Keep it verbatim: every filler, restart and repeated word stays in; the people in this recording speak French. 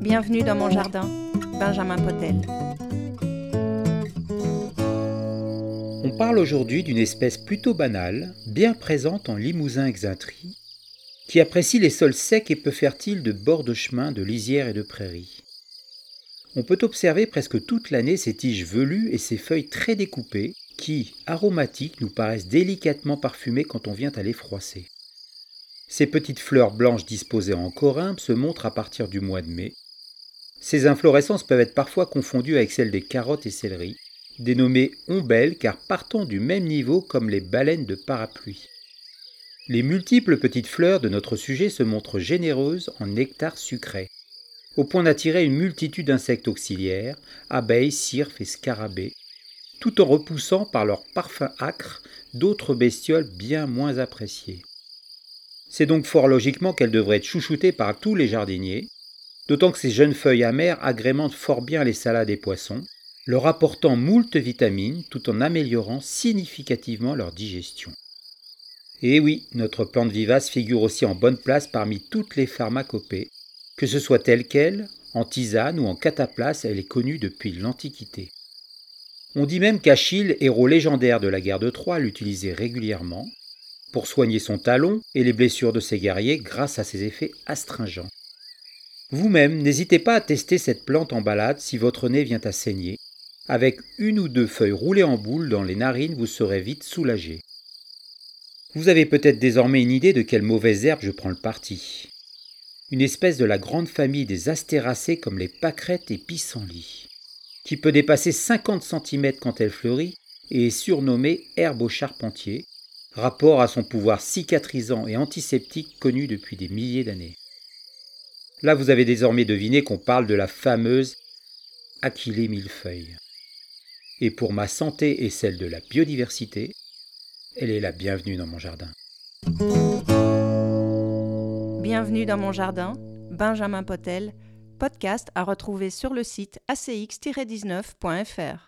Bienvenue dans mon jardin, Benjamin Potel. On parle aujourd'hui d'une espèce plutôt banale, bien présente en Limousin-Exintry, qui apprécie les sols secs et peu fertiles de bords de chemin, de lisières et de prairies. On peut observer presque toute l'année ses tiges velues et ses feuilles très découpées, qui, aromatiques, nous paraissent délicatement parfumées quand on vient à les froisser. Ces petites fleurs blanches disposées en corymbes se montrent à partir du mois de mai. Ces inflorescences peuvent être parfois confondues avec celles des carottes et céleris, dénommées ombelles car partant du même niveau comme les baleines de parapluie. Les multiples petites fleurs de notre sujet se montrent généreuses en nectar sucré, au point d'attirer une multitude d'insectes auxiliaires, abeilles, cirfes et scarabées, tout en repoussant par leur parfum âcre d'autres bestioles bien moins appréciées. C'est donc fort logiquement qu'elles devraient être chouchoutées par tous les jardiniers, d'autant que ces jeunes feuilles amères agrémentent fort bien les salades et poissons, leur apportant moult vitamines tout en améliorant significativement leur digestion. Et oui, notre plante vivace figure aussi en bonne place parmi toutes les pharmacopées, que ce soit telle qu'elle, en tisane ou en cataplasme, elle est connue depuis l'Antiquité. On dit même qu'Achille, héros légendaire de la guerre de Troie, l'utilisait régulièrement pour soigner son talon et les blessures de ses guerriers grâce à ses effets astringents. Vous-même, n'hésitez pas à tester cette plante en balade si votre nez vient à saigner. Avec une ou deux feuilles roulées en boule dans les narines, vous serez vite soulagé. Vous avez peut-être désormais une idée de quelle mauvaise herbe je prends le parti. Une espèce de la grande famille des astéracées comme les pâquerettes et pissenlits, qui peut dépasser cinquante centimètres quand elle fleurit et est surnommée herbe au charpentier, rapport à son pouvoir cicatrisant et antiseptique connu depuis des milliers d'années. Là, vous avez désormais deviné qu'on parle de la fameuse Achillée millefeuille. Et pour ma santé et celle de la biodiversité, elle est la bienvenue dans mon jardin. Bienvenue dans mon jardin, Benjamin Potel, podcast à retrouver sur le site a c x tiret dix-neuf point f r.